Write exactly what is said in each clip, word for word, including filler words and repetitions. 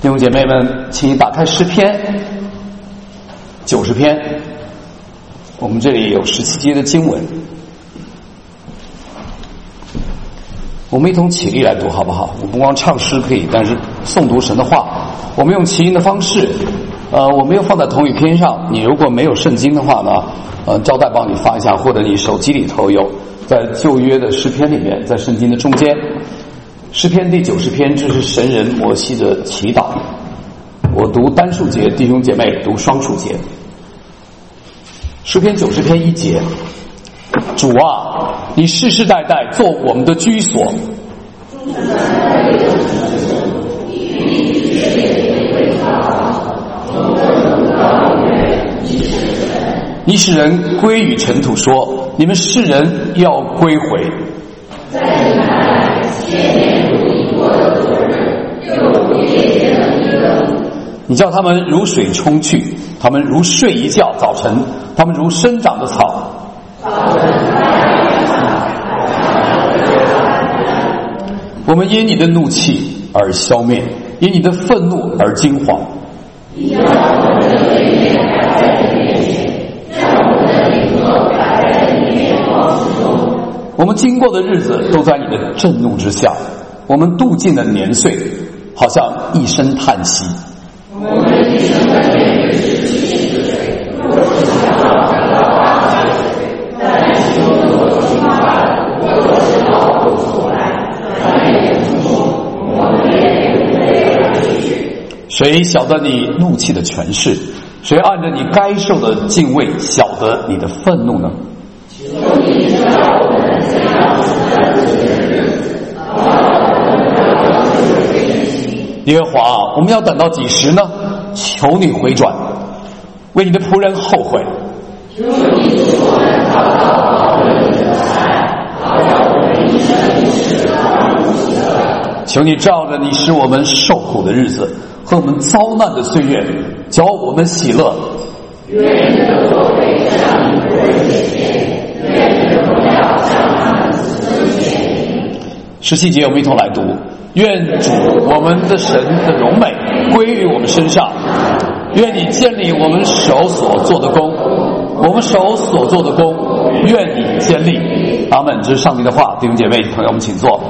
弟兄姐妹们，请你打开诗篇九十篇，我们这里有十七节的经文，我们一同起立来读好不好？我不光唱诗可以，但是诵读神的话，我们用起音的方式，呃，我们又放在同一篇上。你如果没有圣经的话呢，呃，招待帮你发一下，或者你手机里头有，在旧约的诗篇里面，在圣经的中间。诗篇第九十篇，这是神人摩西的祈祷。我读单数节，弟兄姐妹读双数节。诗篇九十篇一节，主啊，你世世代代做我们的居所。你使人归于尘土，说你们世人要归回。你叫他们如水冲去，他们如睡一觉，早晨他们如生长的草。我们因你的怒气而消灭，因你的愤怒而惊惶。我们经过的日子都在你的震怒之下，我们度尽的年岁好像一声叹息。谁晓得你怒气的权势？谁按着你该受的敬畏晓得你的愤怒呢？耶和华，我们要等到几时呢？求你回转，为你的仆人后悔。求你照着你使我们受苦的日子和我们遭难的岁月，叫我们喜乐。愿你的作为向你仆人显现，愿你的荣耀向他们子孙显明。十七节我们一同来读。愿主我们的神的荣美归于我们身上，愿你建立我们手所做的工，我们手所做的工愿你建立。阿们。这是上帝的话。弟兄姐妹朋友们请坐。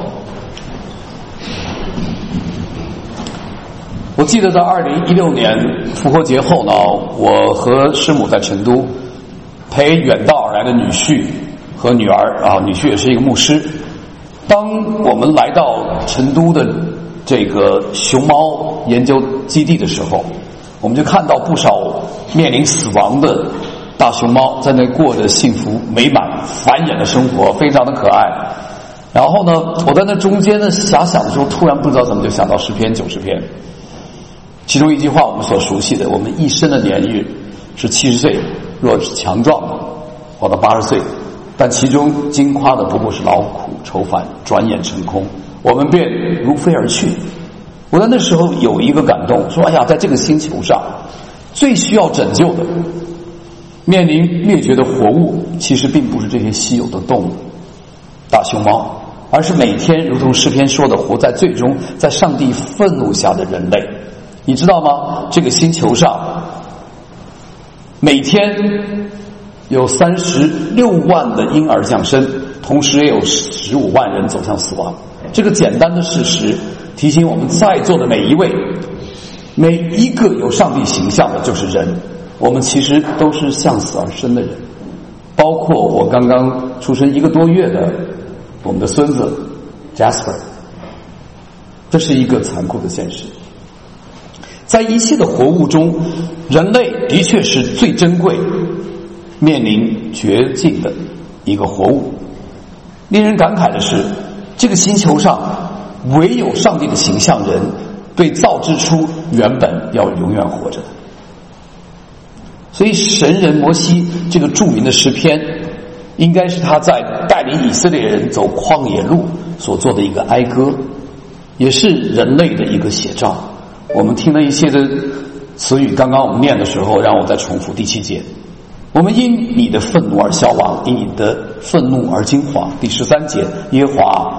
我记得在二零一六年复活节后呢，我和师母在成都陪远道而来的女婿和女儿啊，女婿也是一个牧师。当我们来到成都的这个熊猫研究基地的时候，我们就看到不少面临死亡的大熊猫在那过着幸福美满繁衍的生活，非常的可爱。然后呢，我在那中间呢遐想的时候，突然不知道怎么就想到诗篇九十篇，其中一句话我们所熟悉的：我们一生的年日是七十岁，若是强壮活到八十岁，但其中经夸的不过是劳苦愁烦，转眼成空，我们便如飞而去。我在那时候有一个感动，说哎呀，在这个星球上最需要拯救的面临灭绝的活物，其实并不是这些稀有的动物大熊猫，而是每天如同诗篇说的，活在最终在上帝愤怒下的人类。你知道吗？这个星球上每天有三十六万的婴儿降生，同时也有十五万人走向死亡。这个简单的事实提醒我们在座的每一位，每一个有上帝形象的就是人，我们其实都是向死而生的人，包括我刚刚出生一个多月的我们的孙子 Jasper。 这是一个残酷的现实。在一切的活物中，人类的确是最珍贵，面临绝境的一个活物。令人感慨的是，这个星球上唯有上帝的形象人被造之初原本要永远活着的。所以神人摩西这个著名的诗篇，应该是他在带领以色列人走旷野路所做的一个哀歌，也是人类的一个写照。我们听了一些的词语，刚刚我们念的时候，让我再重复第七节。我们因你的愤怒而消亡，因你的愤怒而惊惶。第十三节，耶和华，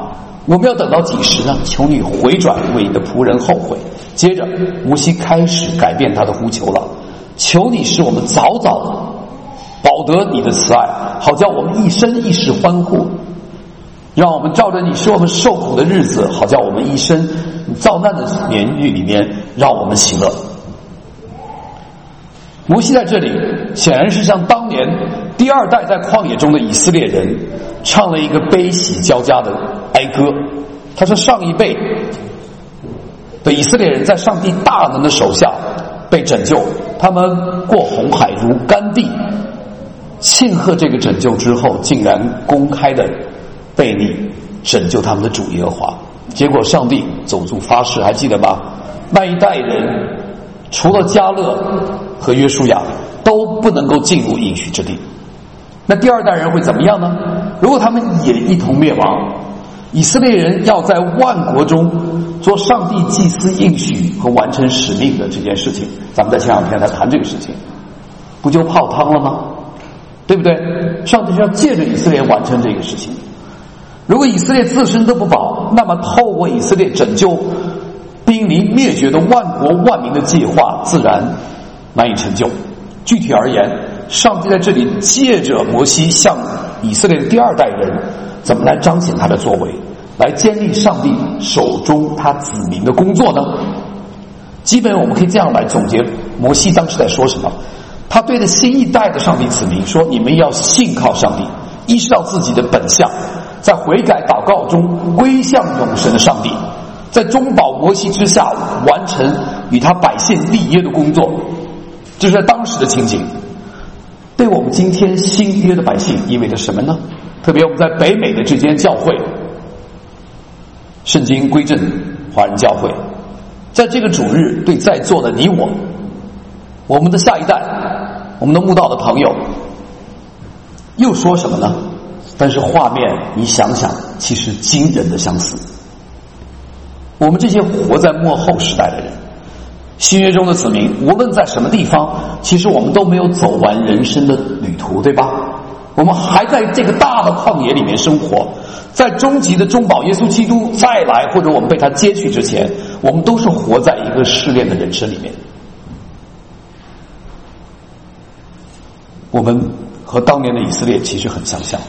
我们要等到几时呢？求你回转，为你的仆人后悔。接着摩西开始改变他的呼求了，求你使我们早早保得你的慈爱，好叫我们一生一世欢呼，让我们照着你使我们受苦的日子，好叫我们一生遭难的年日里面让我们喜乐。摩西在这里显然是向当年第二代在旷野中的以色列人唱了一个悲喜交加的哀歌。他说上一辈的以色列人在上帝大能的手下被拯救，他们过红海如干地，庆贺这个拯救之后，竟然公开的背逆拯救他们的主耶和华。结果上帝走出发誓，还记得吗？那一代人除了迦勒和约书亚都不能够进入应许之地。那第二代人会怎么样呢？如果他们也一同灭亡，以色列人要在万国中做上帝祭司应许和完成使命的这件事情，咱们在前两天来谈这个事情，不就泡汤了吗？对不对？上帝是要借着以色列完成这个事情。如果以色列自身都不保，那么透过以色列拯救濒临灭绝的万国万民的计划自然难以成就。具体而言，上帝在这里借着摩西向以色列的第二代人怎么来彰显他的作为，来建立上帝手中他子民的工作呢？基本我们可以这样来总结摩西当时在说什么。他对着新一代的上帝子民说，你们要信靠上帝，意识到自己的本相，在悔改祷告中归向永生的上帝，在中保摩西之下完成与他百姓立约的工作。这是在当时的情景。对我们今天新约的百姓意味着什么呢？特别我们在北美的这间教会，圣经归正华人教会，在这个主日对在座的你我，我们的下一代，我们的慕道的朋友，又说什么呢？但是画面你想想，其实惊人的相似。我们这些活在末后时代的人，新约中的子民，无论在什么地方，其实我们都没有走完人生的旅途，对吧？我们还在这个大的旷野里面生活，在终极的中保耶稣基督再来，或者我们被他接去之前，我们都是活在一个试炼的人生里面。我们和当年的以色列其实很相像。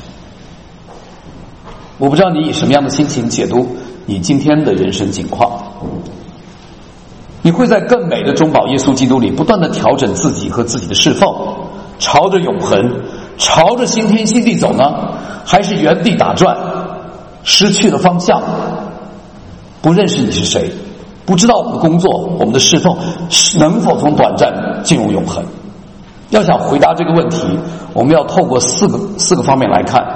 我不知道你以什么样的心情解读你今天的人生境况。你会在更美的中保耶稣基督里不断的调整自己和自己的侍奉，朝着永恒，朝着新天新地走呢？还是原地打转，失去了方向，不认识你是谁，不知道我们的工作，我们的侍奉能否从短暂进入永恒？要想回答这个问题，我们要透过四个四个方面来看。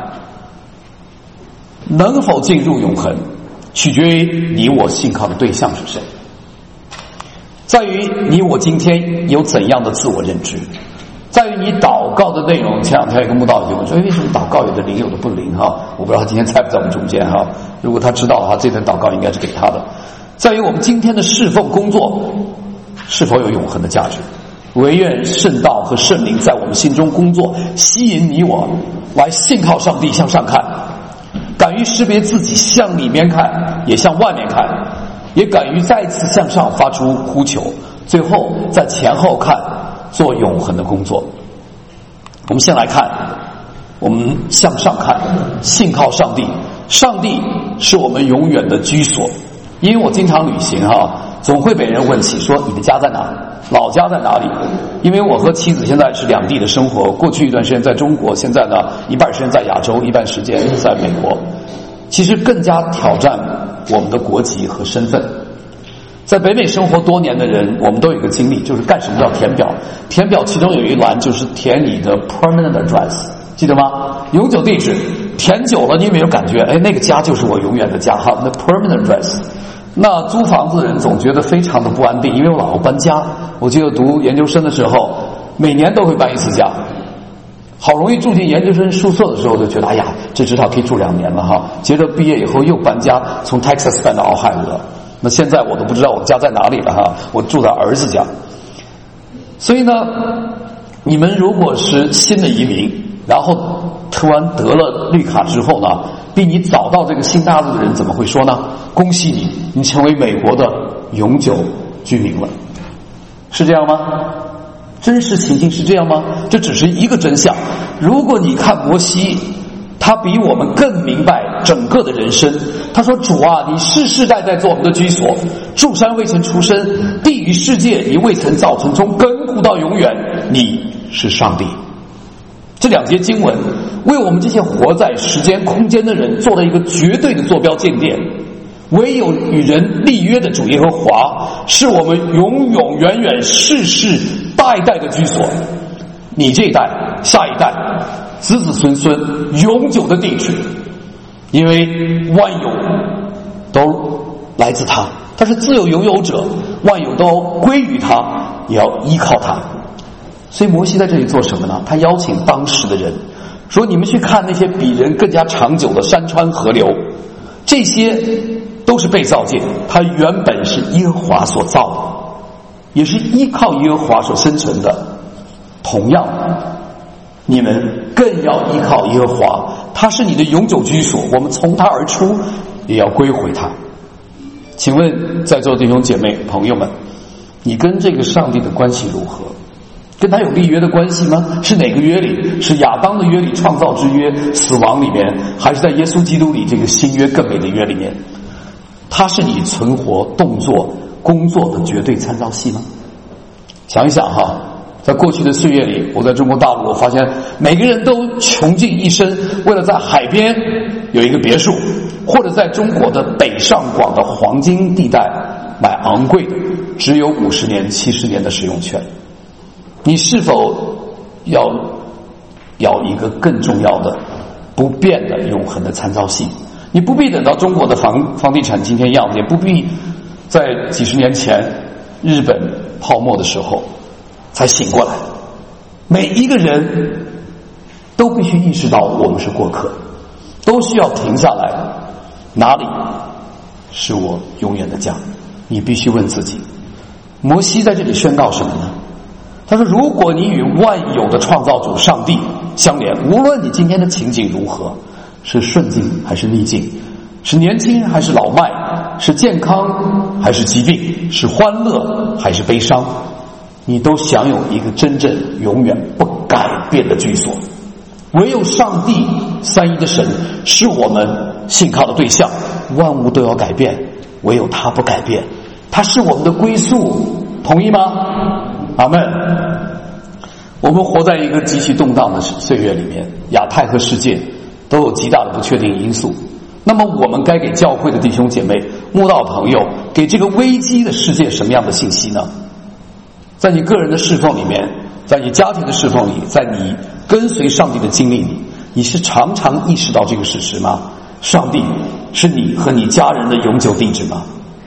能否进入永恒，取决于你我信靠的对象是谁，在于你我今天有怎样的自我认知，在于你祷告的内容。前两天有个慕道友问说，为什么祷告有的灵有的不灵哈？我不知道他今天在不在我们中间哈。如果他知道的话，这段祷告应该是给他的。在于我们今天的侍奉工作是否有永恒的价值。唯愿圣道和圣灵在我们心中工作，吸引你我来信靠上帝，向上看，敢于识别自己，向里面看也向外面看，也敢于再次向上发出呼求，最后在前后看，做永恒的工作。我们先来看，我们向上看，信靠上帝，上帝是我们永远的居所。因为我经常旅行哈，总会被人问起说，你的家在哪？老家在哪里？因为我和妻子现在是两地的生活，过去一段时间在中国，现在呢一半时间在亚洲，一半时间在美国。其实更加挑战我们的国籍和身份。在北美生活多年的人，我们都有一个经历，就是干什么叫填表。填表其中有一栏就是填你的 permanent address， 记得吗？永久地址。填久了，你有没有感觉，哎，那个家就是我永远的家哈？那 permanent address。那租房子的人总觉得非常的不安定，因为我老要搬家。我记得读研究生的时候，每年都会搬一次家。好容易住进研究生宿舍的时候，就觉得哎呀，这至少可以住两年了哈。接着毕业以后又搬家，从 Texas 搬到奥亥俄。那现在我都不知道我家在哪里了哈，我住在儿子家。所以呢，你们如果是新的移民，然后突然得了绿卡之后呢，比你早到这个新大陆的人怎么会说呢？恭喜你，你成为美国的永久居民了。是这样吗？真实情境是这样吗？这只是一个真相。如果你看摩西，他比我们更明白整个的人生。他说，主啊，你世世代代做我们的居所，诸山未曾出生，地与世界你未曾造成，从亘古到永远，你是上帝。这两节经文为我们这些活在时间空间的人做了一个绝对的坐标鉴定。唯有与人立约的主耶和华是我们永永远远世世代代的居所，你这一代下一代子子孙孙永久的地址，因为万有都来自他，他是自有拥有者，万有都归于他，也要依靠他。所以摩西在这里做什么呢？他邀请当时的人说，你们去看那些比人更加长久的山川河流，这些都是被造界，它原本是耶和华所造的，也是依靠耶和华所生成的。同样，你们更要依靠耶和华，他是你的永久居所，我们从他而出，也要归回他。请问在座的弟兄姐妹朋友们，你跟这个上帝的关系如何？跟他有立约的关系吗？是哪个约里？是亚当的约里，创造之约，死亡里面，还是在耶稣基督里这个新约更美的约里面？他是你存活、动作、工作的绝对参照系吗？想一想哈，在过去的岁月里，我在中国大陆，我发现每个人都穷尽一生，为了在海边有一个别墅，或者在中国的北上广的黄金地带买昂贵的只有五十年、七十年的使用权。你是否要要一个更重要的、不变的、永恒的参照系？你不必等到中国的房房地产今天样子，也不必在几十年前日本泡沫的时候才醒过来。每一个人都必须意识到我们是过客，都需要停下来，哪里是我永远的家？你必须问自己。摩西在这里宣告什么呢？他说，如果你与万有的创造主上帝相连，无论你今天的情景如何，是顺境还是逆境，是年轻还是老迈，是健康还是疾病，是欢乐还是悲伤，你都享有一个真正永远不改变的居所。唯有上帝三一的神是我们信靠的对象，万物都要改变，唯有他不改变，他是我们的归宿。同意吗？阿们。我们活在一个极其动荡的岁月里面，亚太和世界都有极大的不确定因素。那么我们该给教会的弟兄姐妹、慕道朋友，给这个危机的世界什么样的信息呢？在你个人的侍奉里面，在你家庭的侍奉里，在你跟随上帝的经历里，你是常常意识到这个事实吗？上帝是你和你家人的永久地址吗？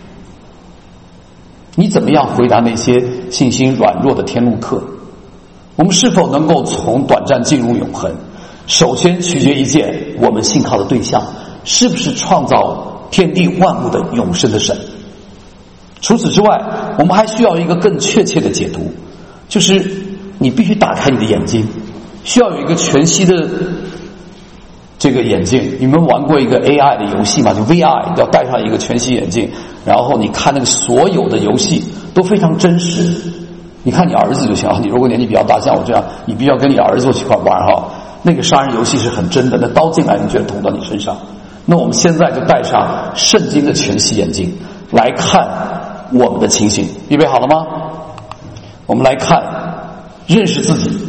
你怎么样回答那些信心软弱的天路客？我们是否能够从短暂进入永恒？首先取决一件，我们信靠的对象是不是创造天地万物的永生的神？除此之外，我们还需要一个更确切的解读，就是你必须打开你的眼睛，需要有一个全息的这个眼镜。你们玩过一个 A I 的游戏吗？就 V R， 要戴上一个全息眼镜，然后你看那个所有的游戏都非常真实。你看你儿子就行，你如果年纪比较大，像我这样，你必须要跟你儿子一块玩哈。那个杀人游戏是很真的，那刀进来你觉得捅到你身上。那我们现在就戴上圣经的全息眼镜来看我们的情形。预备好了吗？我们来看，认识自己，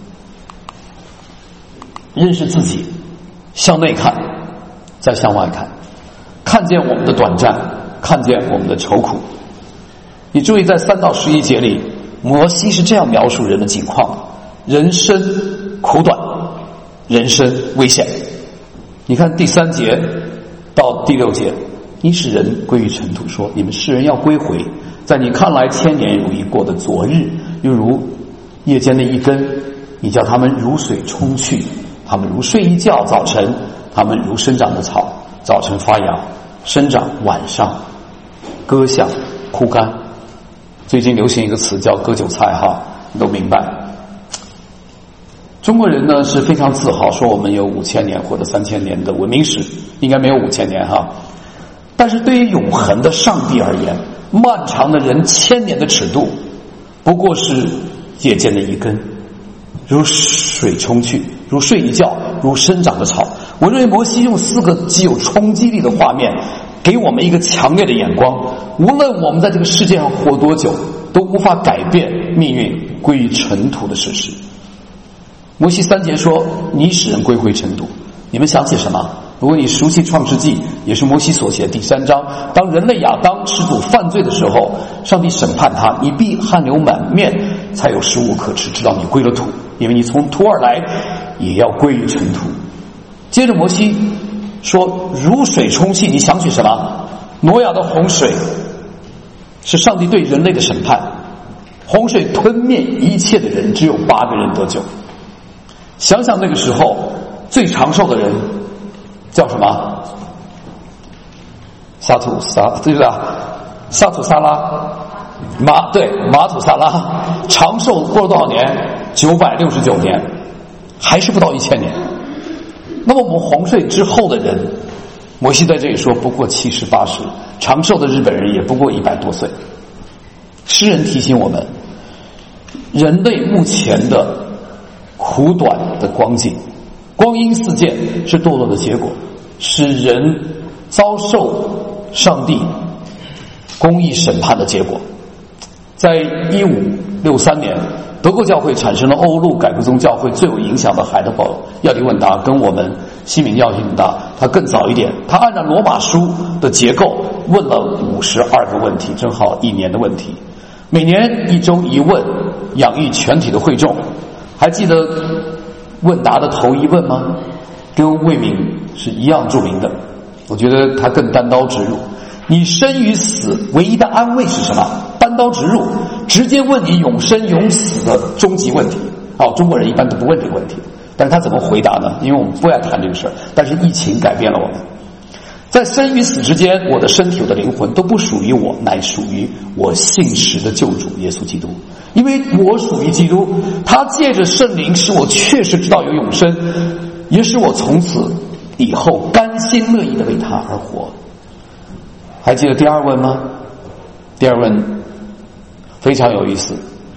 认识自己，向内看，再向外看，看见我们的短暂，看见我们的愁苦。你注意，在三到十一节里，摩西是这样描述人的境况：人生苦短，人生危险。你看第三节到第六节，你使人归于尘土，说你们世人要归回，在你看来千年如一过的昨日，又如夜间的一根，你叫他们如水冲去，他们如睡一觉，早晨他们如生长的草，早晨发芽生长，晚上割下枯干。最近流行一个词叫割韭菜哈，你都明白。 中国人呢是非常自豪说我们有五千年或者三千年的文明史，应该没有五千年哈。但是对于永恒的上帝而言，漫长的人千年的尺度不过是夜间的一根，如水冲去，如睡一觉，如生长的草。我认为摩西用四个极有冲击力的画面给我们一个强烈的眼光，无论我们在这个世界上活多久，都无法改变命运归于尘土的事实。摩西三节说，你使人归回尘土，你们想起什么？如果你熟悉创世纪，也是摩西所写的第三章，当人类亚当始祖犯罪的时候，上帝审判他，你必汗流满面，才有食物可吃，直到你归了土，因为你从土而来，也要归于尘土。接着摩西说，如水冲去，你想起什么？挪亚的洪水是上帝对人类的审判，洪水吞灭一切的人，只有八个人得救。想想那个时候最长寿的人叫什么？撒土撒对不对啊？撒土撒拉马对马土撒拉长寿过了多少年？九百六十九年，还是不到一千年。那么我们洪水之后的人，摩西在这里说不过七十八十，长寿的日本人也不过一百多岁。诗人提醒我们，人类目前的苦短的光景，光阴似箭是堕落的结果，使人遭受上帝公义审判的结果。在一五六三年，德国教会产生了欧陆改革宗教会最有影响的海德堡要理问答，跟我们西敏要理问答他更早一点，他按照罗马书的结构问了五十二个问题，正好一年的问题，每年一周一问，养育全体的会众。还记得问答的头一问吗？跟魏敏是一样著名的，我觉得他更单刀直入。你生与死唯一的安慰是什么？单刀直入，直接问你永生永死的终极问题。哦，中国人一般都不问这个问题，但是他怎么回答呢？因为我们不爱谈这个事儿，但是疫情改变了我们。在生与死之间，我的身体我的灵魂都不属于我，乃属于我信实的救主耶稣基督。因为我属于基督，他借着圣灵使我确实知道有永生，也使我从此以后甘心乐意的为他而活。还记得第二问吗？第二问非常有意思。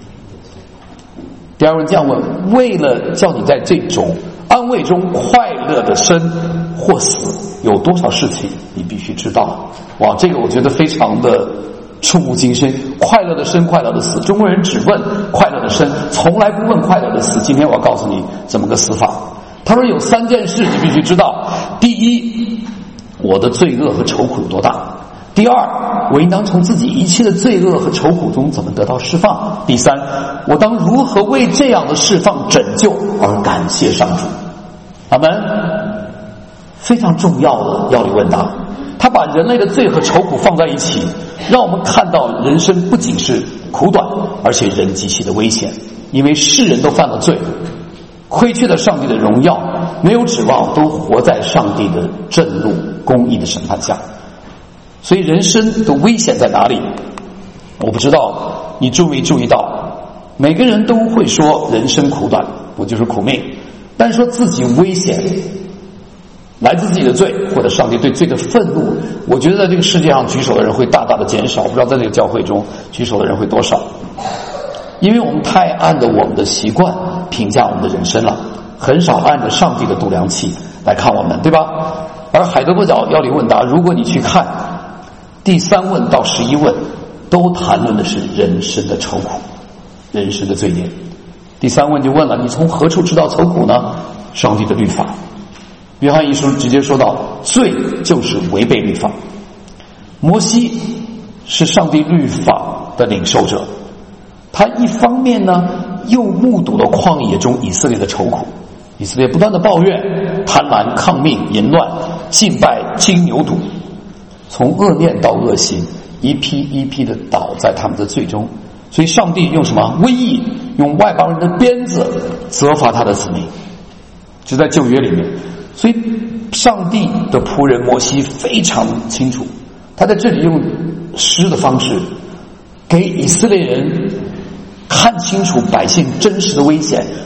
第二问这样问，为了叫你在这种安慰中快乐的生或死，有多少事情你必须知道。哇，这个我觉得非常的触目惊心。快乐的生，快乐的死，中国人只问快乐的生，从来不问快乐的死。今天我要告诉你怎么个死法。他说有三件事你必须知道。第一，我的罪恶和愁苦有多大。第二，我应当从自己一切的罪恶和愁苦中怎么得到释放。第三，我当如何为这样的释放拯救而感谢上主。阿们。非常重要的要理问答，他把人类的罪和愁苦放在一起，让我们看到人生不仅是苦短，而且人极其的危险。因为世人都犯了罪，亏缺了上帝的荣耀，没有指望，都活在上帝的震怒公义的审判下。所以人生的危险在哪里？我不知道你注没注意到，每个人都会说人生苦短，我就是苦命，但是说自己危险来自自己的罪，或者上帝对罪的愤怒，我觉得在这个世界上举手的人会大大的减少，不知道在这个教会中举手的人会多少。因为我们太按着我们的习惯评价我们的人生了，很少按着上帝的度量器来看我们，对吧？而海德堡要理问答，如果你去看第三问到十一问，都谈论的是人生的愁苦，人生的罪孽。第三问就问了，你从何处知道愁苦呢？上帝的律法。约翰一书直接说到，罪就是违背律法。摩西是上帝律法的领受者，他一方面呢又目睹了旷野中以色列的愁苦，以色列不断的抱怨、贪婪、抗命、淫乱、敬拜金牛犊，从恶念到恶行，一批一批的倒在他们的罪中。所以上帝用什么？瘟疫，用外邦人的鞭子责罚他的子民，就在旧约里面。所以上帝的仆人摩西非常清楚，他在这里用诗的方式给以色列人看清楚百姓真实的危险，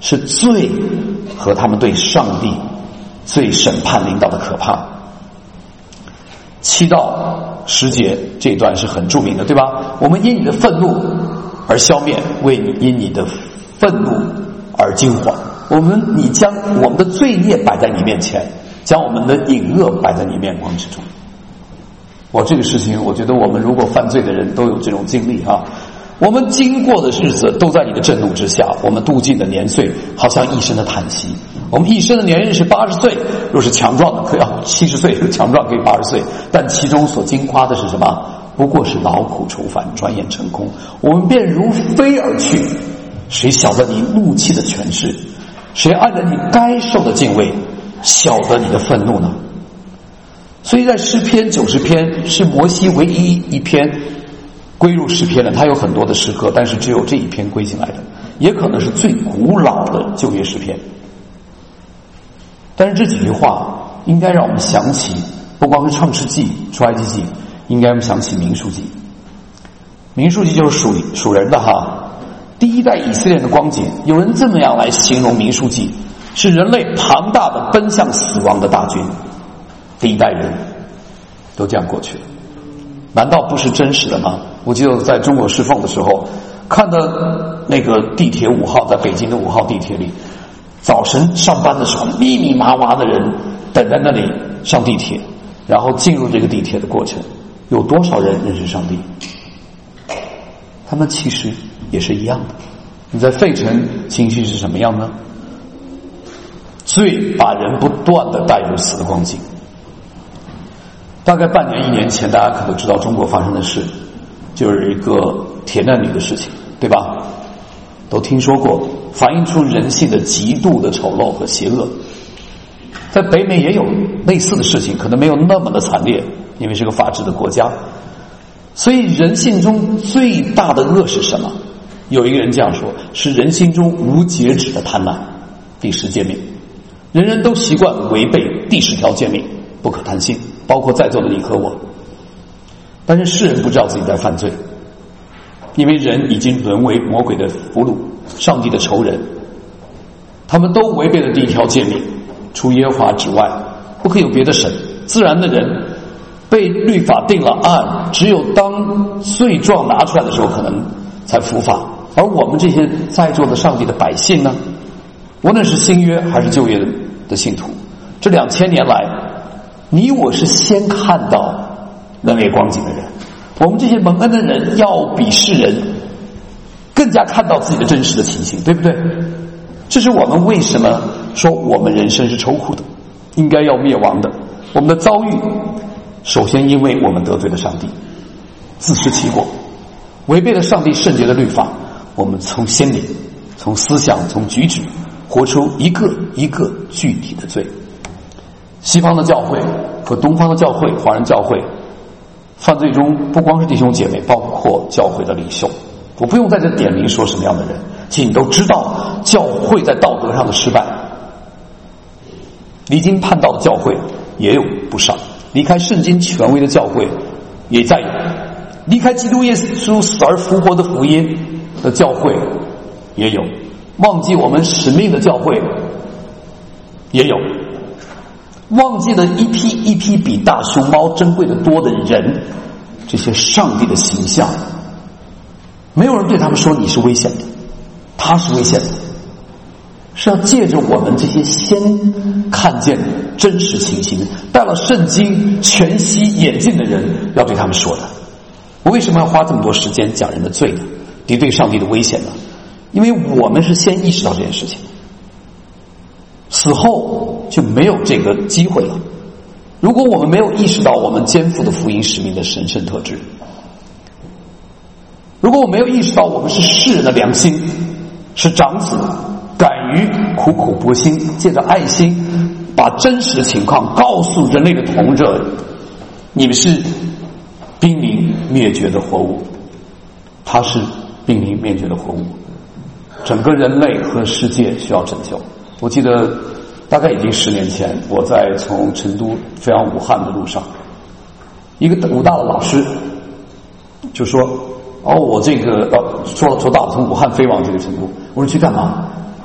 是罪和他们对上帝最审判领导的可怕。七到十节这一段是很著名的，对吧？我们因你的愤怒而消灭，为你因你的愤怒而惊慌。我们你将我们的罪孽摆在你面前，将我们的隐恶摆在你面光之中。我这个事情，我觉得我们如果犯罪的人都有这种经历啊。我们经过的日子都在你的震怒之下，我们度尽的年岁好像一生的叹息。我们一生的年日是八十岁，若是强壮的可以啊，七十岁强壮可以八十岁，但其中所经夸的是什么？不过是劳苦愁烦，转眼成空。我们便如飞而去，谁晓得你怒气的权势？谁按着你该受的敬畏，晓得你的愤怒呢？所以在诗篇九十篇是摩西唯一一篇归入诗篇的，他有很多的诗歌，但是只有这一篇归进来的，也可能是最古老的旧约诗篇。但是这几句话应该让我们想起，不光是创世纪、出埃及记，应该让我们想起民数记。民数记就是属属人的哈，第一代以色列的光景。有人这么样来形容民数记，是人类庞大的奔向死亡的大军，第一代人都这样过去了。难道不是真实的吗？我记得在中国侍奉的时候，看到那个地铁五号，在北京的五号地铁里，早晨上班的时候，密密麻麻的人等在那里上地铁，然后进入这个地铁的过程，有多少人认识上帝？他们其实也是一样的。你在费城情绪是什么样呢？罪把人不断的带入死的光景。大概半年一年前，大家可能知道中国发生的事，就是一个铁难女的事情，对吧？都听说过，反映出人性的极度的丑陋和邪恶。在北美也有类似的事情，可能没有那么的惨烈，因为是个法治的国家。所以人性中最大的恶是什么？有一个人这样说，是人心中无节制的贪婪。第十诫命，人人都习惯违背第十条诫命，不可贪心，包括在座的你和我。但是世人不知道自己在犯罪，因为人已经沦为魔鬼的俘虏，上帝的仇人。他们都违背了第一条诫命，除耶和华之外不可有别的神。自然的人被律法定了案，只有当罪状拿出来的时候可能才伏法。而我们这些在座的上帝的百姓呢，无论是新约还是旧约的信徒，这两千年来，你我是先看到人类光景的人。我们这些蒙恩的人要比世人更加看到自己的真实的情形，对不对？这是我们为什么说我们人生是愁苦的，应该要灭亡的。我们的遭遇首先因为我们得罪了上帝，自食其果，违背了上帝圣洁的律法。我们从心里、从思想、从举止活出一个一个具体的罪。西方的教会和东方的教会，华人教会犯罪中不光是弟兄姐妹，包括教会的领袖。我不用在这点名说什么样的人，其实你都知道教会在道德上的失败。离经叛道的教会也有不少，离开圣经权威的教会也在有，离开基督耶稣死而复活的福音的教会也有，忘记我们使命的教会也有，忘记了一批一批比大熊猫珍贵的多的人，这些上帝的形象，没有人对他们说你是危险的，他是危险的，是要借着我们这些先看见真实情形，带了圣经全息眼镜的人要对他们说的。我为什么要花这么多时间讲人的罪呢？敌对上帝的危险呢？因为我们是先意识到这件事情，死后就没有这个机会了。如果我们没有意识到我们肩负的福音使命的神圣特质，如果我没有意识到我们是世人的良心，是长子，敢于苦口婆心，借着爱心把真实的情况告诉人类的同者，你们是濒临灭绝的活物，他是濒临灭绝的活物，整个人类和世界需要拯救。我记得大概已经十年前，我在从成都飞往武汉的路上，一个武大的老师就说：“哦，我这个呃，说说到从武汉飞往这个成都，我说去干嘛？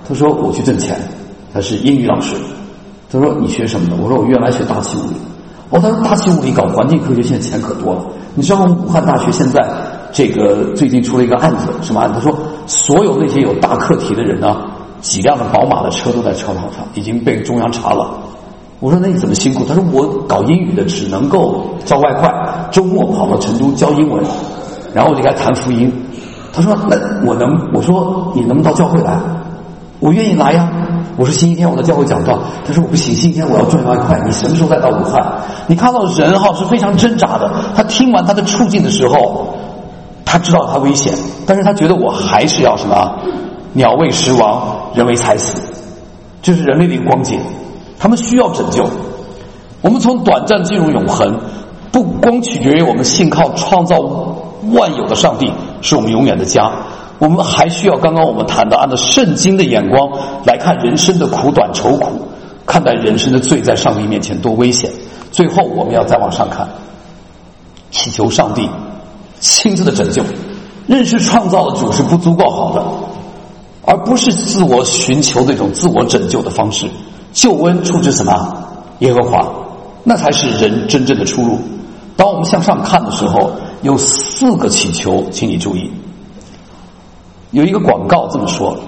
他说我去挣钱，他是英语老师。他说你学什么的？我说我原来学大气物理。哦，他说大气物理搞环境科学现在钱可多了。你知道吗？武汉大学现在这个最近出了一个案子，什么案子？他说所有那些有大课题的人呢，几辆的宝马的车都在操场上，已经被中央查了。我说那你怎么辛苦？他说我搞英语的只能够交外快，周末跑到成都教英文，然后我就给他谈福音。他说那我能？我说你能不能到教会来？我愿意来呀。我说星期天我到教会讲道。他说我不行，星期天我要赚外快，你什么时候再到武汉？你看到人哈是非常挣扎的，他听完他的处境的时候，他知道他危险，但是他觉得我还是要什么？鸟为食亡，人为财死，这是人类的一个光景。他们需要拯救。我们从短暂进入永恒，不光取决于我们信靠创造万有的上帝是我们永远的家，我们还需要刚刚我们谈的按照圣经的眼光来看人生的苦短愁苦，看待人生的罪在上帝面前多危险。最后我们要再往上看，祈求上帝亲自的拯救。认识创造的主是不足够好的，而不是自我寻求那种自我拯救的方式。救恩出自什么？耶和华，那才是人真正的出路。当我们向上看的时候，有四个祈求，请你注意。有一个广告这么说，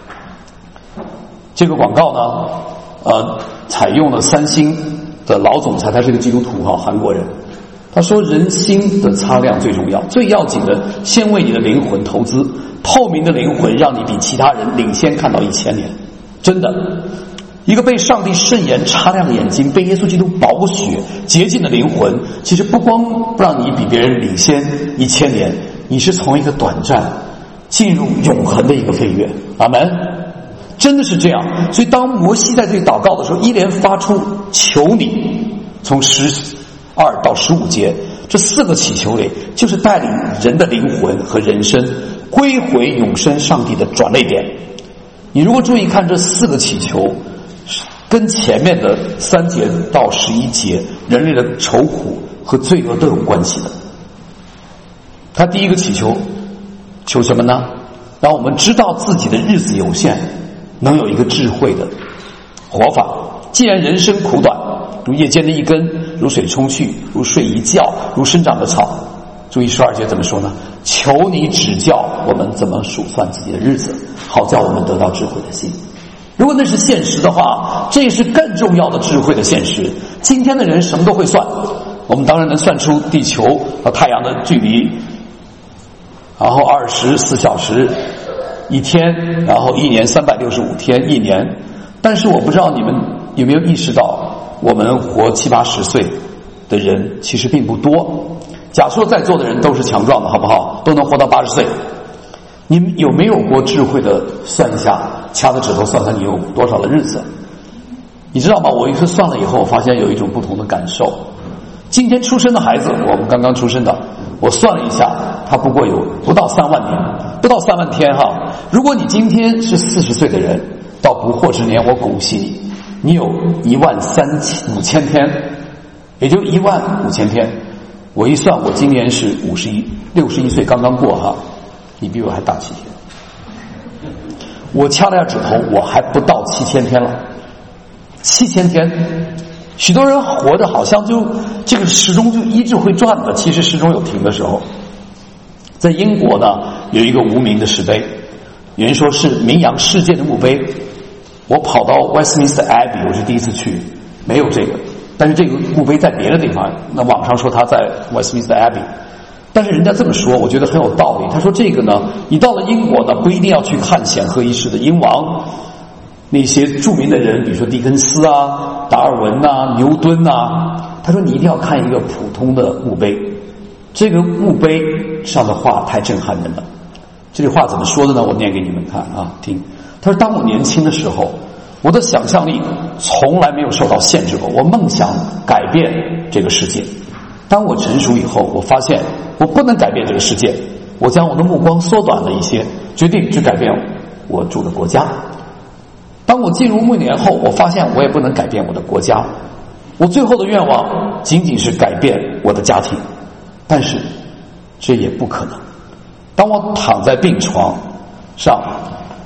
这个广告呢，呃，采用了三星的老总裁，他是个基督徒哈，韩国人。他说人心的擦亮最重要，最要紧的先为你的灵魂投资，透明的灵魂让你比其他人领先看到一千年。真的，一个被上帝圣言擦亮的眼睛，被耶稣基督宝血洁净的灵魂，其实不光不让你比别人领先一千年，你是从一个短暂进入永恒的一个飞跃。阿门。真的是这样。所以当摩西在这里祷告的时候，一连发出求你，从十二到十五节，这四个祈求里就是带领人的灵魂和人生归回永生上帝的转捩点。你如果注意看这四个祈求，跟前面的三节到十一节人类的愁苦和罪恶都有关系的。他第一个祈求求什么呢？让我们知道自己的日子有限，能有一个智慧的活法。既然人生苦短，如夜间的一根，如水冲去，如睡一觉，如生长的草。注意十二节怎么说呢？求你指教我们怎么数算自己的日子，好叫我们得到智慧的心。如果那是现实的话，这是更重要的智慧的现实。今天的人什么都会算，我们当然能算出地球和太阳的距离，然后二十四小时一天，然后一年三百六十五天一年。但是我不知道你们有没有意识到，我们活七八十岁的人其实并不多。假设在座的人都是强壮的，好不好？都能活到八十岁。你们有没有过智慧的算一下，掐着指头算算你有多少的日子？你知道吗？我一次算了以后，我发现有一种不同的感受。今天出生的孩子，我们刚刚出生的，我算了一下，他不过有不到三万年，不到三万天哈。如果你今天是四十岁的人，到不惑之年，我恭喜你，你有一万三千五千天，也就一万五千天。我一算，我今年是五十一六十一岁，刚刚过哈。你比我还大七天，我掐了下指头，我还不到七千天了。七千天，许多人活着好像就这个时钟就一直会转的，其实时钟有停的时候。在英国呢，有一个无名的石碑，有人说是名扬世界的墓碑。我跑到 Westminster Abbey， 我是第一次去，没有这个，但是这个墓碑在别的地方，那网上说它在 Westminster Abbey。但是人家这么说，我觉得很有道理。他说这个呢，你到了英国呢，不一定要去看显赫一世的英王，那些著名的人，比如说狄更斯啊、达尔文啊、牛顿啊。他说你一定要看一个普通的墓碑，这个墓碑上的话太震撼人了。这句话怎么说的呢？我念给你们看啊，听。他说当我年轻的时候，我的想象力从来没有受到限制过，我梦想改变这个世界。当我成熟以后，我发现我不能改变这个世界，我将我的目光缩短了一些，决定去改变我住的国家。当我进入暮年后，我发现我也不能改变我的国家，我最后的愿望仅仅是改变我的家庭，但是这也不可能。当我躺在病床上，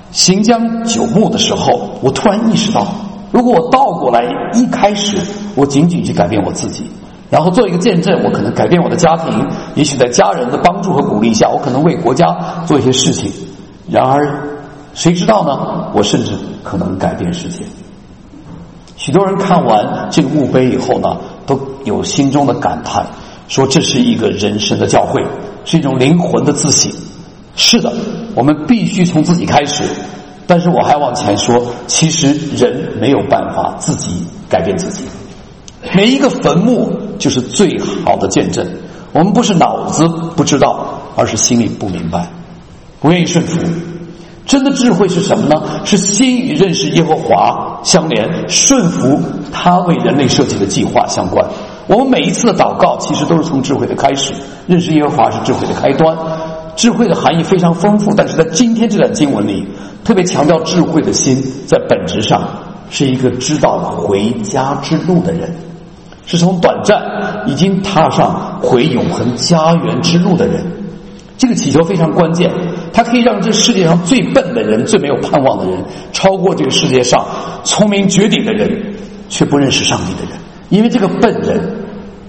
行将九牧的时候，我突然意识到，如果我倒过来，一开始我仅仅去改变我自己，然后做一个见证，我可能改变我的家庭，也许在家人的帮助和鼓励下，我可能为国家做一些事情。然而谁知道呢？我甚至可能改变世界。许多人看完这个墓碑以后呢，都有心中的感叹，说这是一个人生的教诲，是一种灵魂的自省。是的，我们必须从自己开始，但是我还往前说，其实人没有办法自己改变自己。每一个坟墓就是最好的见证。我们不是脑子不知道，而是心里不明白，不愿意顺服。真的智慧是什么呢？是心与认识耶和华相连，顺服他为人类设计的计划相关。我们每一次的祷告其实都是从智慧的开始，认识耶和华是智慧的开端。智慧的含义非常丰富，但是在今天这段经文里特别强调智慧的心在本质上是一个知道回家之路的人，是从短暂已经踏上回永恒家园之路的人。这个祈求非常关键，它可以让这世界上最笨的人、最没有盼望的人超过这个世界上聪明绝顶的人却不认识上帝的人。因为这个笨人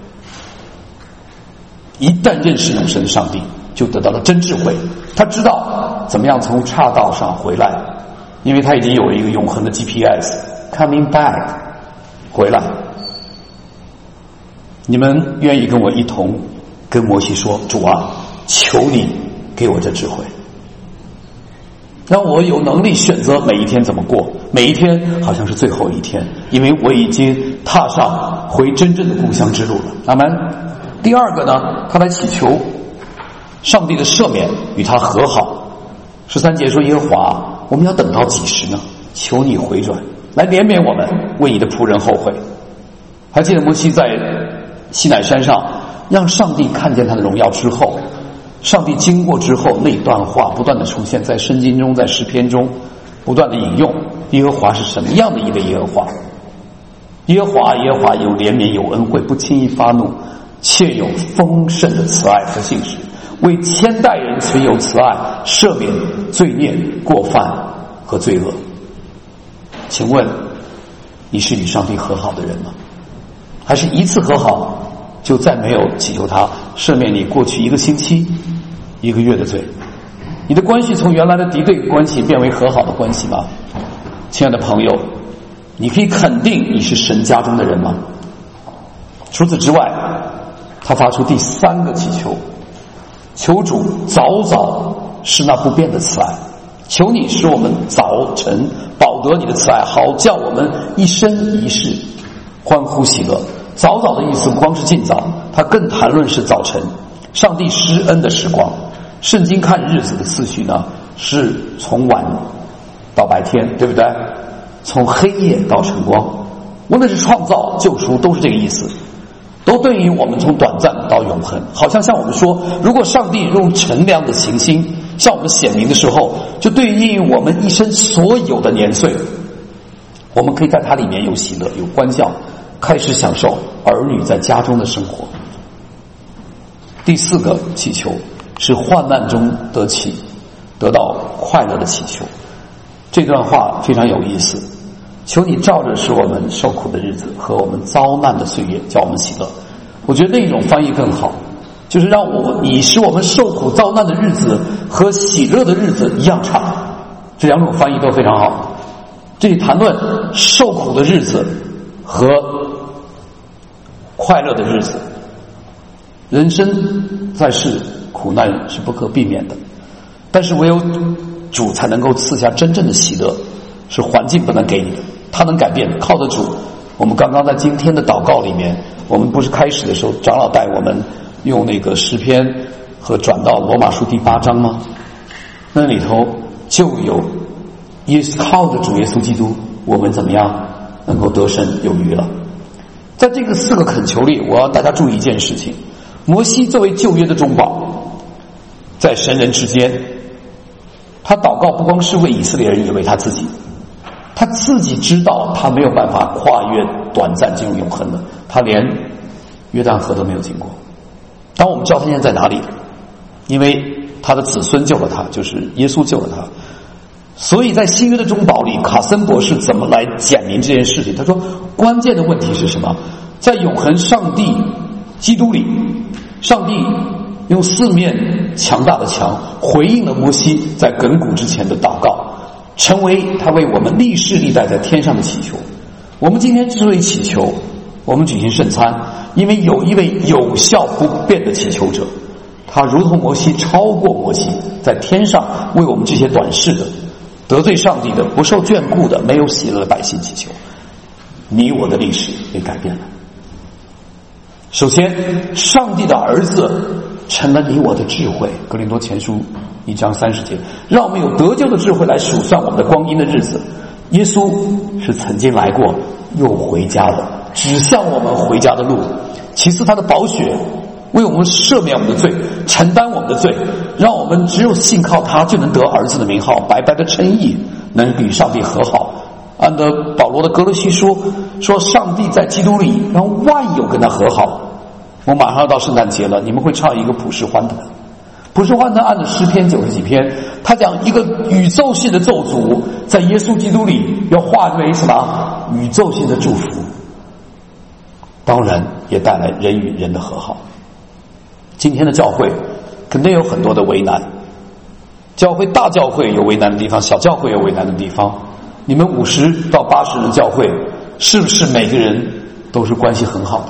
一旦认识永生的上帝，就得到了真智慧，他知道怎么样从岔道上回来，因为他已经有了一个永恒的 G P S coming back 回来。你们愿意跟我一同跟摩西说，主啊，求你给我这智慧，让我有能力选择每一天怎么过，每一天好像是最后一天，因为我已经踏上回真正的故乡之路了。阿们。第二个呢，他来祈求上帝的赦免与他和好。十三节说，耶和华，我们要等到几时呢？求你回转来怜悯我们，为你的仆人后悔。还记得摩西在西乃山上让上帝看见他的荣耀之后，上帝经过之后，那段话不断的出现在圣经中，在诗篇中不断的引用。耶和华是什么样的一位耶和华？耶和华耶和华有怜悯，有恩惠，不轻易发怒，且有丰盛的慈爱和信实，为千代人存有慈爱，赦免罪孽过犯和罪恶。请问你是与上帝和好的人吗？还是一次和好就再没有祈求他赦免你过去一个星期一个月的罪？你的关系从原来的敌对关系变为和好的关系吗？亲爱的朋友，你可以肯定你是神家中的人吗？除此之外，他发出第三个祈求，求主早早是那不变的慈爱，求你使我们早晨饱得你的慈爱，好叫我们一生一世欢呼喜乐。早早的意思不光是尽早，他更谈论是早晨，上帝施恩的时光。圣经看日子的次序呢，是从晚到白天，对不对？从黑夜到晨光，无论是创造救赎都是这个意思，都对于我们从短暂到永恒。好像像我们说，如果上帝用晨亮的行星向我们显明的时候，就对应于我们一生所有的年岁，我们可以在它里面有喜乐有欢笑，开始享受儿女在家中的生活。第四个祈求是患难中得起得到快乐的祈求。这段话非常有意思，求你照着使我们受苦的日子和我们遭难的岁月叫我们喜乐。我觉得那种翻译更好，就是让我你使我们受苦遭难的日子和喜乐的日子一样长。这两种翻译都非常好。这里谈论受苦的日子和快乐的日子。人生在世，苦难是不可避免的，但是唯有主才能够赐下真正的喜乐，是环境不能给你的，他能改变，靠得住。我们刚刚在今天的祷告里面，我们不是开始的时候长老带我们用那个诗篇和转到罗马书第八章吗？那里头就有也靠着主耶稣基督，我们怎么样能够得胜有余了。在这个四个恳求里，我要大家注意一件事情，摩西作为旧约的中保，在神人之间，他祷告不光是为以色列人，也为他自己。他自己知道他没有办法跨越短暂进入永恒的，他连约旦河都没有经过。当我们知道他现在在哪里，因为他的子孙救了他，就是耶稣救了他， 所以在新约的中保里，卡森博士怎么来简明这件事情？他说，关键的问题是什么？在永恒上帝基督里，上帝用四面强大的墙回应了摩西在亘古之前的祷告，成为他为我们历世历代在天上的祈求。我们今天之所以祈求，我们举行圣餐，因为有一位有效不变的祈求者，他如同摩西，超过摩西，在天上为我们这些短视的、得罪上帝的、不受眷顾的、没有喜乐的百姓祈求。你我的历史被改变了。首先，上帝的儿子成了你我的智慧，哥林多前书一章三十节，让我们有得救的智慧来数算我们的光阴的日子。耶稣是曾经来过又回家的，指向我们回家的路。其次，他的宝血为我们赦免我们的罪，承担我们的罪，让我们只有信靠他就能得儿子的名号，白白的称义，能与上帝和好。按照保罗的哥罗西书说，上帝在基督里让万有跟他和好。我马上要到圣诞节了，你们会唱一个普世欢腾。普世欢腾按照诗篇九十几篇，他讲一个宇宙性的咒诅在耶稣基督里要化为什么？宇宙性的祝福，当然也带来人与人的和好。今天的教会肯定有很多的为难，教会大教会有为难的地方，小教会有为难的地方。你们五十到八十人的教会，是不是每个人都是关系很好的？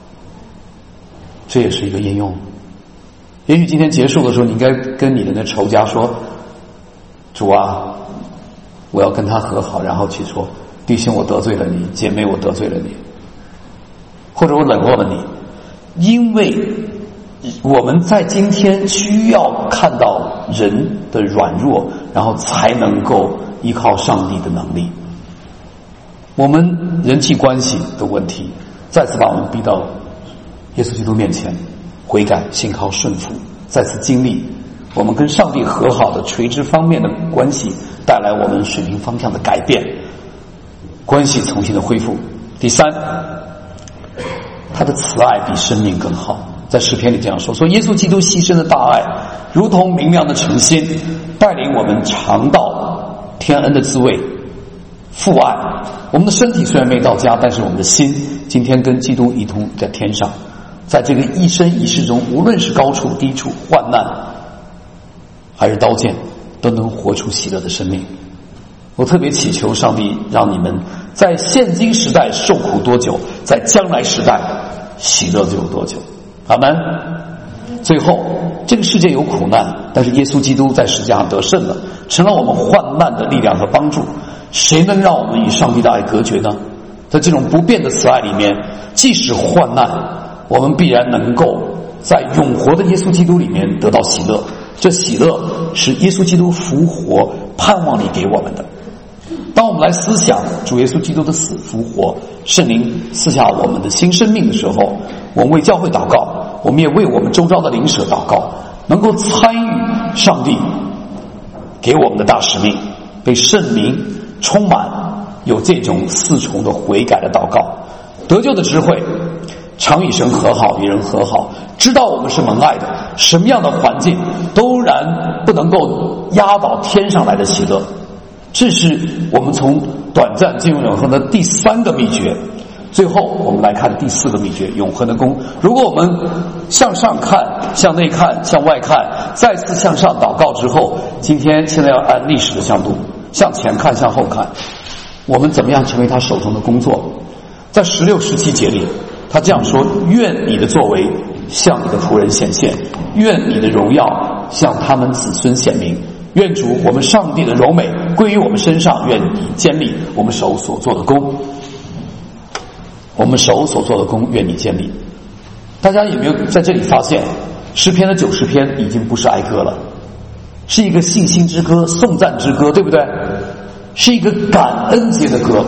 这也是一个应用。也许今天结束的时候，你应该跟你的那仇家说，主啊，我要跟他和好，然后去说，弟兄我得罪了你，姐妹我得罪了你，或者我冷落了你。因为我们在今天需要看到人的软弱，然后才能够依靠上帝的能力。我们人际关系的问题再次把我们逼到耶稣基督面前，悔改、信靠、顺服，再次经历我们跟上帝和好的垂直方面的关系，带来我们水平方向的改变，关系重新的恢复。第三，他的慈爱比生命更好。在诗篇里这样说，说耶稣基督牺牲的大爱如同明亮的晨星，带领我们尝到天恩的滋味，父爱。我们的身体虽然没到家，但是我们的心今天跟基督一同在天上。在这个一生一世中，无论是高处低处，患难还是刀剑，都能活出喜乐的生命。我特别祈求上帝让你们在现今时代受苦多久，在将来时代喜乐就有多久。阿们。最后，这个世界有苦难，但是耶稣基督在十字架上得胜了，成了我们患难的力量和帮助。谁能让我们与上帝的爱隔绝呢？在这种不变的慈爱里面，即使患难，我们必然能够在永活的耶稣基督里面得到喜乐。这喜乐是耶稣基督复活盼望里给我们的。当我们来思想主耶稣基督的死复活，圣灵赐下我们的新生命的时候，我们为教会祷告，我们也为我们周遭的邻舍祷告，能够参与上帝给我们的大使命，被圣灵充满，有这种四重的悔改的祷告，得救的智慧，常与神和好，与人和好，知道我们是蒙爱的，什么样的环境都然不能够压倒天上来的喜乐。这是我们从短暂进入永恒的第三个秘诀。最后我们来看第四个秘诀，永恒的功。如果我们向上看，向内看，向外看，再次向上祷告之后，今天现在要按历史的向度，向前看，向后看，我们怎么样成为他手中的工作。在十六十七节里他这样说，愿你的作为向你的仆人显现，愿你的荣耀向他们子孙显明，愿主我们上帝的柔美归于我们身上，愿你坚立我们手所做的工，我们手所做的工愿你坚立。大家有没有在这里发现诗篇的九十篇已经不是哀歌了，是一个信心之歌，颂赞之歌，对不对？是一个感恩节的歌。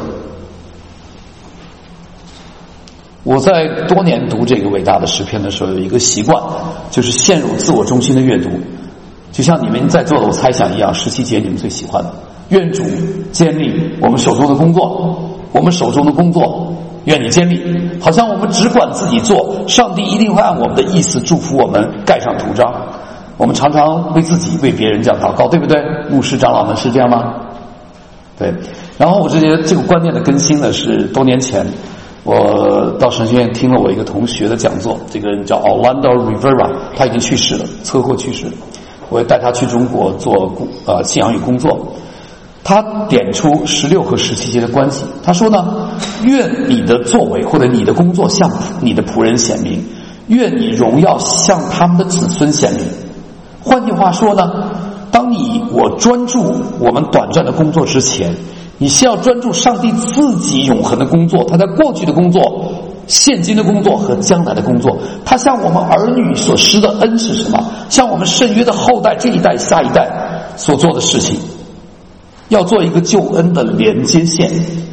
我在多年读这个伟大的诗篇的时候，有一个习惯，就是陷入自我中心的阅读，就像你们在座的我猜想一样，十七节你们最喜欢的，愿主坚立我们手中的工作，我们手中的工作愿你坚立，好像我们只管自己做，上帝一定会按我们的意思祝福我们，盖上图章。 我们常常为自己为别人这样祷告，对不对？牧师长老们是这样吗？对。然后我这些这个观念的更新呢，是多年前我到神学院听了我一个同学的讲座，这个人叫 Orlando Rivera， 他已经去世了，车祸去世了。我也带他去中国做呃信仰与工作。他点出十六和十七节的关系。他说呢，愿你的作为或者你的工作向你的仆人显明，愿你荣耀向他们的子孙显明。换句话说呢，当你我专注我们短暂的工作之前，你先要专注上帝自己永恒的工作，他在过去的工作、现今的工作和将来的工作。他向我们儿女所施的恩是什么？向我们圣约的后代这一代下一代所做的事情，要做一个救恩的连接线。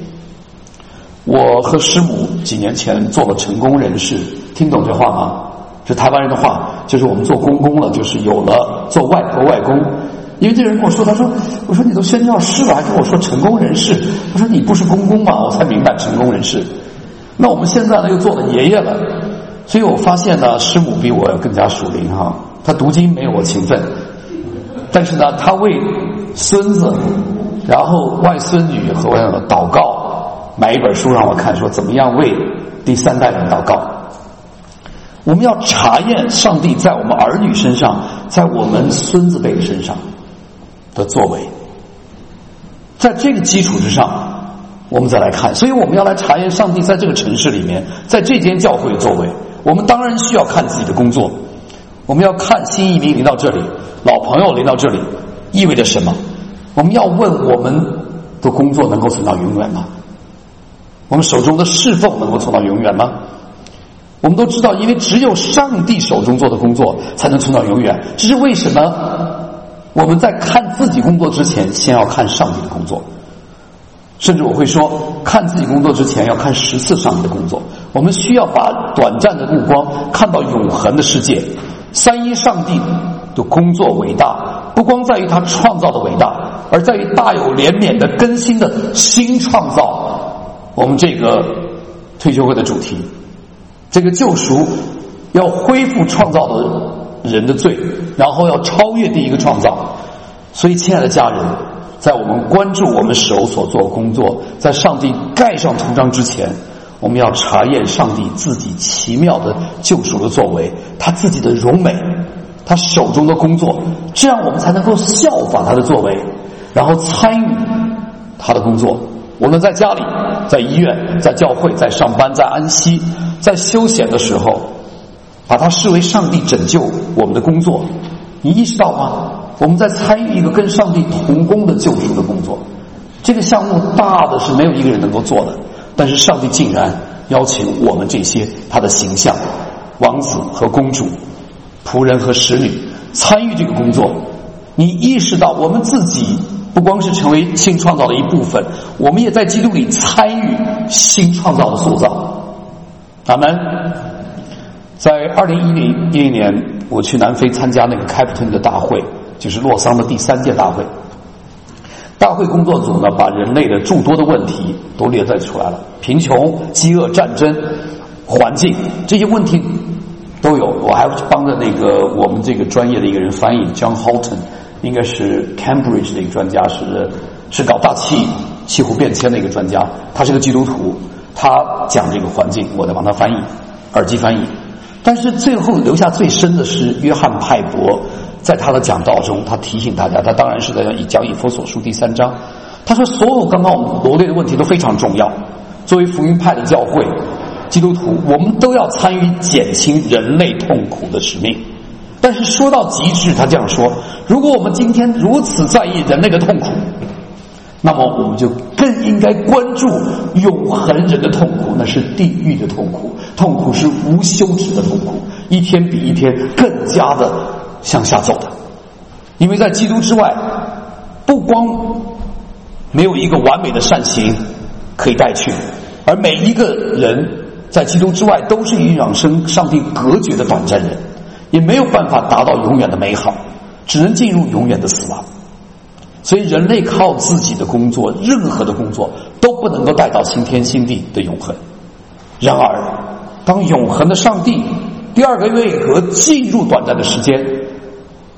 我和师母几年前做了成功人士，听懂这话吗？是台湾人的话，就是我们做公公了，就是有了做外婆外公。因为这人跟我说，他说我说你都宣教师了还跟我说成功人士，他说你不是公公吗？我才明白成功人士。那我们现在呢又做了爷爷了，所以我发现呢师母比我更加属灵哈，他读经没有我勤奋，但是呢他为孙子然后外孙女和我祷告，买一本书让我看，说怎么样为第三代人祷告。我们要查验上帝在我们儿女身上，在我们孙子辈身上的作为，在这个基础之上我们再来看。所以我们要来查验上帝在这个城市里面，在这间教会的作为。我们当然需要看自己的工作，我们要看新移民临到这里，老朋友临到这里意味着什么。我们要问我们的工作能够存到永远吗？我们手中的侍奉能够存到永远吗？我们都知道，因为只有上帝手中做的工作才能存到永远。这是为什么我们在看自己工作之前先要看上帝的工作，甚至我会说看自己工作之前要看十次上帝的工作。我们需要把短暂的目光看到永恒的世界。三一上帝的工作伟大，不光在于他创造的伟大，而在于大有怜悯的更新的新创造。我们这个退休会的主题，这个救赎要恢复创造的人的罪，然后要超越第一个创造。所以亲爱的家人，在我们关注我们手所做的工作，在上帝盖上图章之前，我们要查验上帝自己奇妙的救赎的作为，他自己的荣美，他手中的工作，这样我们才能够效法他的作为，然后参与他的工作。无论在家里、在医院、在教会、在上班、在安息、在休闲的时候，把它视为上帝拯救我们的工作。你意识到吗？我们在参与一个跟上帝同工的救赎的工作。这个项目大的是没有一个人能够做的，但是上帝竟然邀请我们这些他的形象，王子和公主、仆人和使女参与这个工作。你意识到我们自己不光是成为新创造的一部分，我们也在基督里参与新创造的塑造。阿们。在二零一零一零年，我去南非参加那个开普敦的大会，就是洛桑的第三届大会。大会工作组呢，把人类的诸多的问题都列载出来了，贫穷、饥饿、战争、环境，这些问题都有。我还帮着那个我们这个专业的一个人翻译 John Holton， 应该是 Cambridge 的一个专家，是是搞大气气候变迁的一个专家，他是个基督徒，他讲这个环境，我在帮他翻译，耳机翻译。但是最后留下最深的是约翰派伯，在他的讲道中，他提醒大家，他当然是在讲以弗所书第三章，他说所有刚刚我们罗列的问题都非常重要。作为福音派的教会基督徒，我们都要参与减轻人类痛苦的使命。但是说到极致，他这样说，如果我们今天如此在意人类的痛苦，那么我们就更应该关注永恒人的痛苦，那是地狱的痛苦，痛苦是无休止的痛苦，一天比一天更加的向下走的。因为在基督之外，不光没有一个完美的善行可以带去，而每一个人在基督之外都是与养生上帝隔绝的短暂人，也没有办法达到永远的美好，只能进入永远的死亡。所以人类靠自己的工作，任何的工作都不能够带到新天新地的永恒。然而当永恒的上帝第二个位格进入短暂的时间，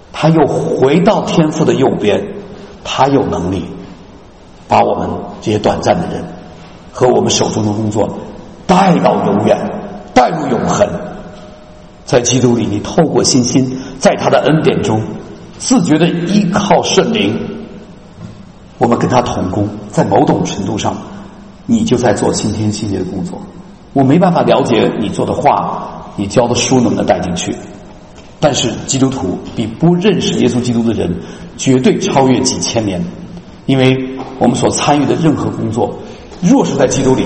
他又回到天父的右边，他有能力把我们这些短暂的人和我们手中的工作带到永远，带入永恒。在基督里，你透过信心，在他的恩典中自觉的依靠圣灵，我们跟他同工，在某种程度上你就在做新天新地的工作。我没办法了解你做的话，你教的书能不能带进去，但是基督徒比不认识耶稣基督的人绝对超越几千年，因为我们所参与的任何工作，若是在基督里，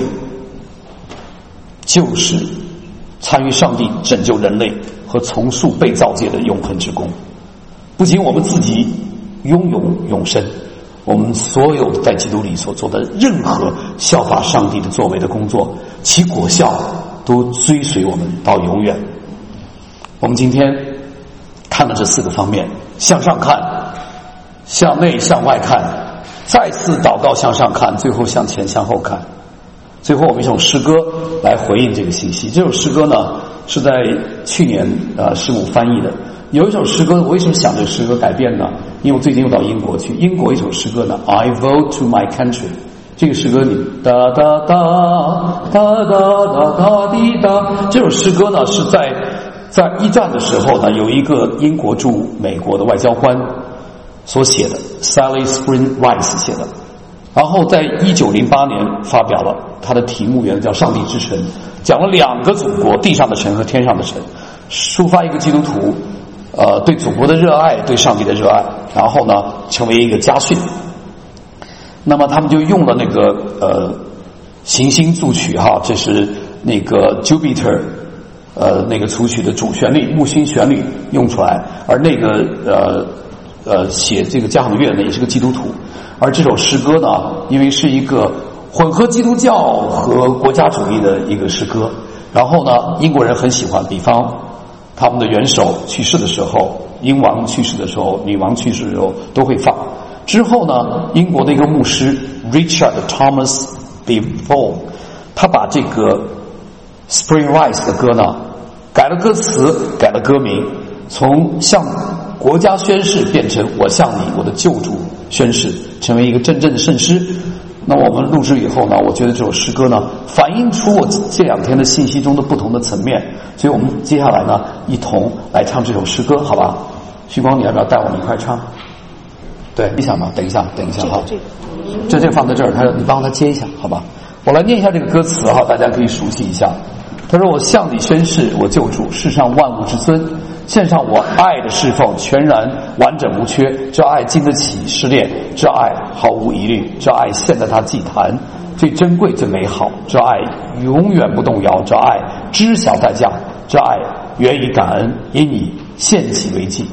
就是参与上帝拯救人类和重塑被造界的永恒之功。不仅我们自己拥有永生，我们所有在基督里所做的任何效法上帝的作为的工作，其果效都追随我们到永远。我们今天看了这四个方面：向上看，向内向外看，再次祷告向上看，最后向前向后看。最后我们一首诗歌来回应这个信息。这首诗歌呢是在去年呃师母翻译的。有一首诗歌，我为什么想这个诗歌改变呢？因为我最近又到英国去，英国一首诗歌呢 I vote to my country， 这个诗歌你哒哒哒哒哒哒哒滴哒，这首诗歌呢是在在一战的时候呢，有一个英国驻美国的外交官所写的 Sally Spring Rice 写的，然后在一九零八年发表了，它的题目原来叫上帝之城，讲了两个祖国，地上的城和天上的城，抒发一个基督徒呃对祖国的热爱，对上帝的热爱，然后呢成为一个家训。那么他们就用了那个呃行星组曲哈，这是那个 Jupiter 呃那个组曲的主旋律，木星旋律用出来，而那个呃呃写这个交响乐呢也是个基督徒。而这首诗歌呢，因为是一个混合基督教和国家主义的一个诗歌，然后呢英国人很喜欢，比方他们的元首去世的时候，英王去世的时候，女王去世的时候都会放。之后呢，英国的一个牧师 Richard Thomas Beevor， 他把这个 Spring Rise 的歌呢改了歌词，改了歌名，从向国家宣誓变成我向你我的救主宣誓，成为一个真正的圣诗。那我们录制以后呢，我觉得这首诗歌呢反映出我这两天的信息中的不同的层面，所以我们接下来呢一同来唱这首诗歌，好吧？徐光，你要不要带我们一块唱？对，你想吗？等一下，等一下哈，这这这个放在这儿，他你帮他接一下，好吧？我来念一下这个歌词哈，大家可以熟悉一下。他说：“我向你宣誓，我救主，世上万物之尊，献上我爱的侍奉，全然完整无缺。这爱经得起试炼，这爱毫无疑虑，这爱献在他祭坛，最珍贵最美好。这爱永远不动摇，这爱知晓代价，这爱源于感恩，因你献己为祭。”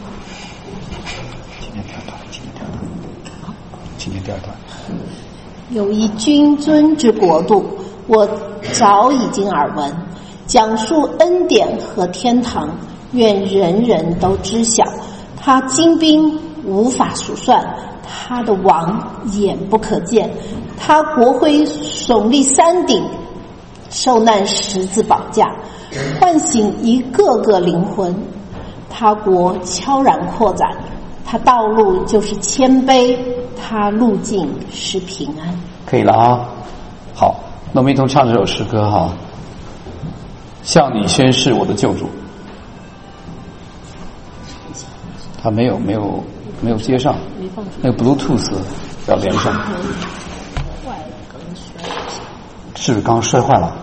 今天第二段，今天第二段，好，今天第二段。 有一君尊之国度，我早已经耳闻，讲述恩典和天堂，愿人人都知晓。他精兵无法数算，他的王眼不可见，他国徽耸立山顶，受难十字宝架，唤醒一个个灵魂。他国悄然扩展，他道路就是谦卑，他路径是平安。 可以了啊，好，那我们一同唱这首诗歌哈。向你宣誓我的救主。他没有没有没有接上，那个 Bluetooth 要连上，是不是刚刚摔坏了？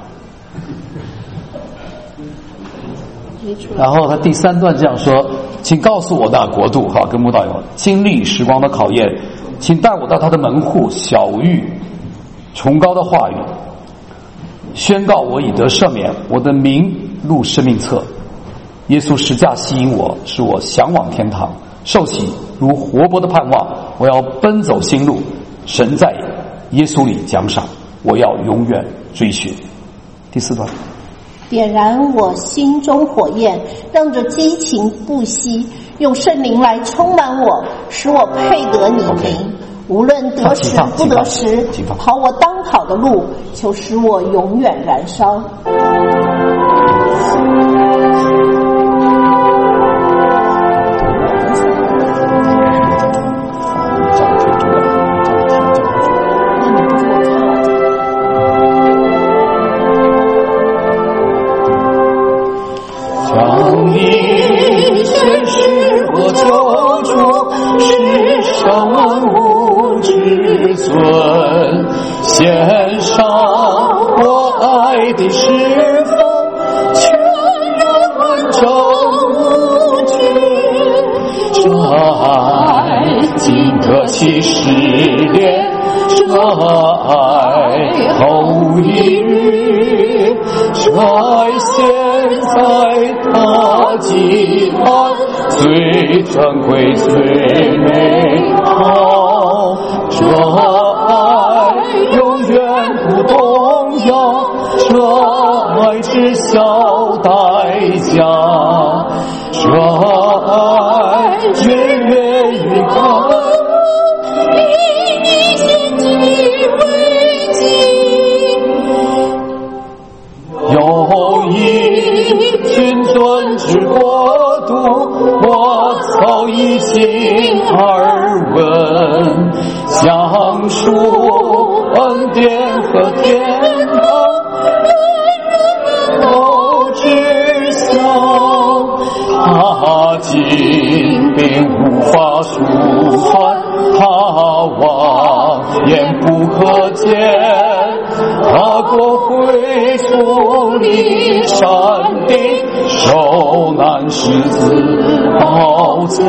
然后他第三段这样说：请告诉我的国度哈，跟慕道友经历时光的考验，请带我到他的门户，晓谕崇高的话语，宣告我已得赦免，我的名录生命册。耶稣十架吸引我，使我向往天堂，受洗如活泼的盼望。我要奔走新路，神在耶稣里奖赏，我要永远追寻。第四段， 点燃我心中火焰，让这激情不息，用圣灵来充满我，使我配得你名。Okay. 无论得时不得时，跑我当跑的路，求使我永远燃烧。 当你宣示我救主，世上万物之尊，献上我爱的侍奉，全然完整无惧。这经得起试炼，这爱后一日，这爱现在它既然最珍贵最美好，这爱永远不动摇，这爱只消代价，这爱越越愈高， 以你献祭为祭。 有一君尊之国度，我早已经耳闻，讲述恩典和天堂，人人都知晓。他今并无法述算，他望眼不可见，他国会处理山地，受难狮子保家，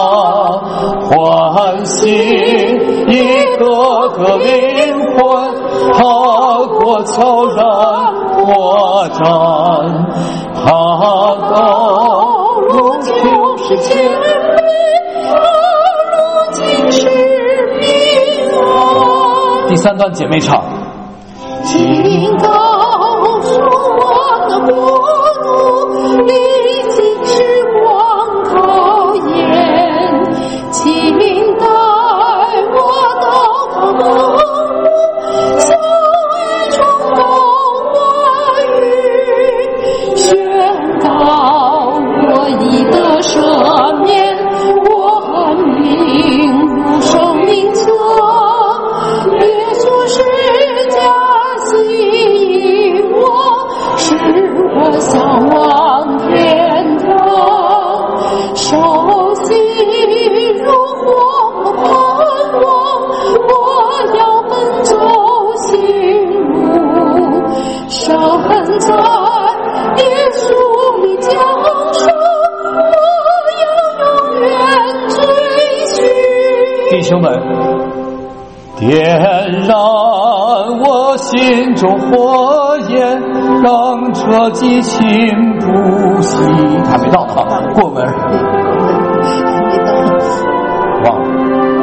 唤醒一个个灵魂，他国悄然扩展，他道路就是千里，他路径是平安。第三段姐妹唱， 请告诉我的国度，历经时光考验，请带我到他门户，向外冲动话语，宣告我已得赦免，我命入生命册，耶稣是家吸引我，使我向往天堂，手心如火盼望，我要奔走行路，神在耶稣里降生，我要永远追寻。 弟兄们，点燃我心中火焰，让这激情不息。还没到呢，过门没到。 忘了。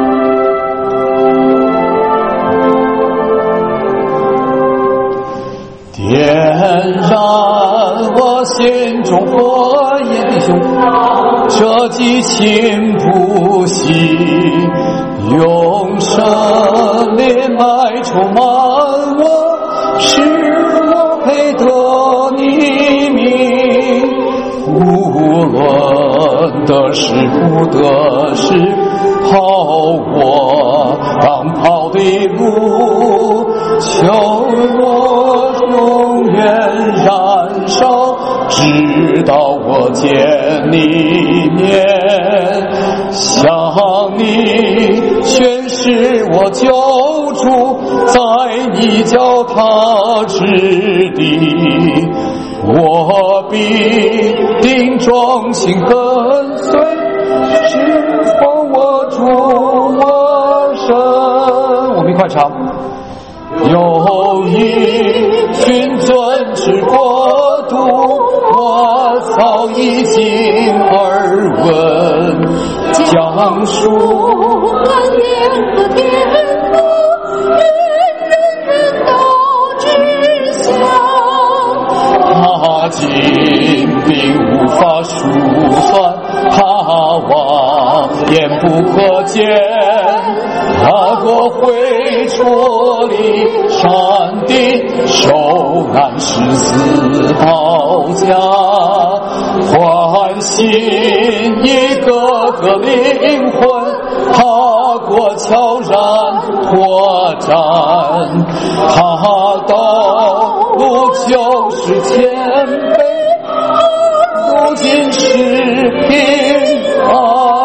点燃我心中火焰，弟兄，这激情不息，永生烈脉充满我，使我配得你名。无论得失不得失，跑我当跑的路，求我永远燃烧，直到我见你面，向你宣示我救主，在你脚踏之地，我必定忠心跟随，直奉我主我神。我们一块唱。有一君尊之国度，我早已经耳闻，讲述恩典和天赋，人人都知晓。 他今并无法数算，他望眼不可见，他国会处理山地，受难狮子保家，唤醒一个个灵魂，他国悄然拓展，他道路就是谦卑， 如今是平安。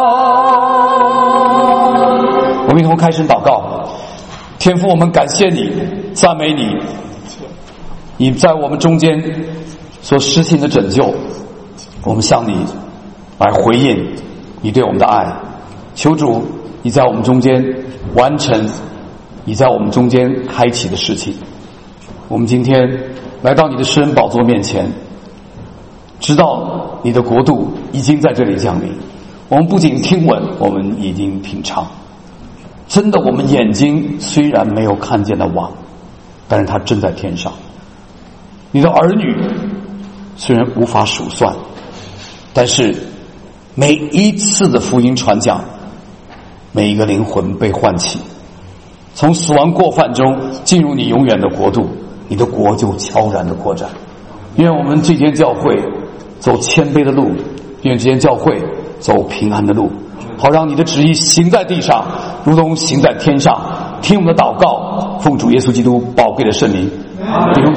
我们一同开声祷告。天父，我们感谢你，赞美你，你在我们中间所实行的拯救，我们向你来回应你对我们的爱。求主你在我们中间完成你在我们中间开启的事情。我们今天来到你的施恩宝座面前，知道你的国度已经在这里降临。我们不仅听闻，我们已经品尝。真的，我们眼睛虽然没有看见的王，但是他真在天上。你的儿女虽然无法数算，但是每一次的福音传讲，每一个灵魂被唤起，从死亡过犯中进入你永远的国度，你的国就悄然的扩展。愿我们这间教会走谦卑的路，愿这间教会走平安的路，好让你的旨意行在地上，如同行在天上。听我们的祷告，奉主耶稣基督宝贵的圣名，弟兄姐妹